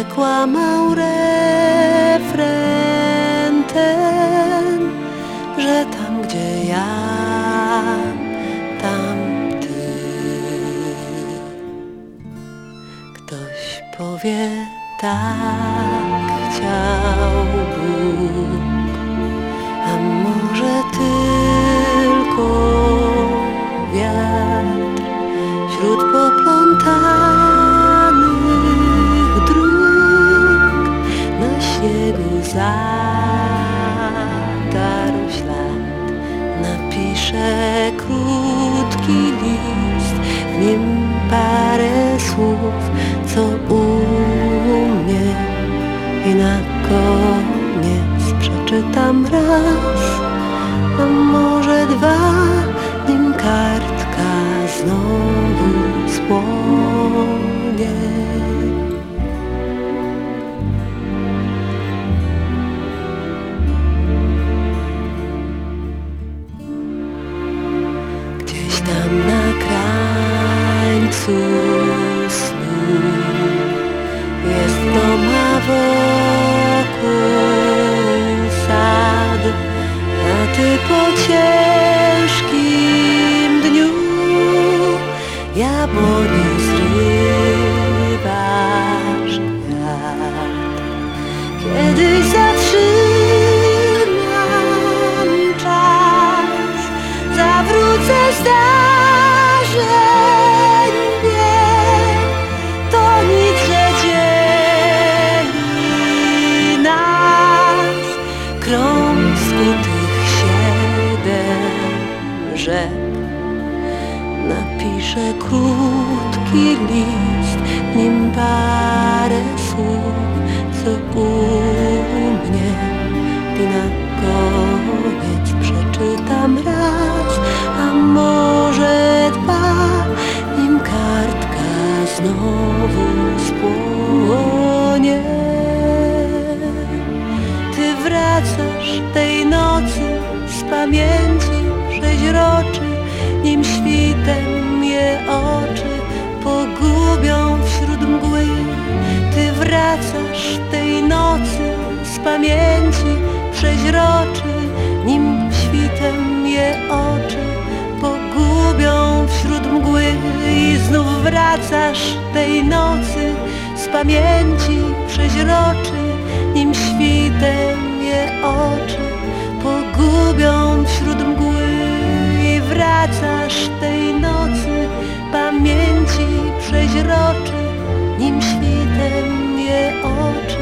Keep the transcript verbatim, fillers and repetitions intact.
przekłamał refren ten, że tam gdzie ja, tam ty. Ktoś powie, tak chciał Bóg, a może tylko wiatr wśród poplątanych dróg na śniegu zatarł ślad. Napiszę krótki list, w nim parę słów, co umiem, i na koniec przeczytam raz, a może dwa, nim kartka znowu spłonie. Gdzieś tam na krańcu snu jest dom, a wokół sad, a ty po ciężkim dniu jabłoni zrywasz kwiat. Kiedyś zatrzymam czas, zawrócę zdarzeń bieg, to nic, że dzieli nas krąg skutych siedem rzek. Napiszę krótki list, w nim parę słów, co umiem, i na koniec przeczytam raz, a może dwa, nim kartka znowu spłonie. Ty wracasz tej nocy z pamięci przeźroczy, nim świtem je oczy pogubią wśród mgły. Ty wracasz tej nocy z pamięci przeźroczy, nim świtem je oczy pogubią wśród mgły. I znów wracasz tej nocy z pamięci przeźroczy, nim świtem je oczy pogubią wśród mgły. I wracasz tej nocy pamięci przeźroczy, nim świtem je oczy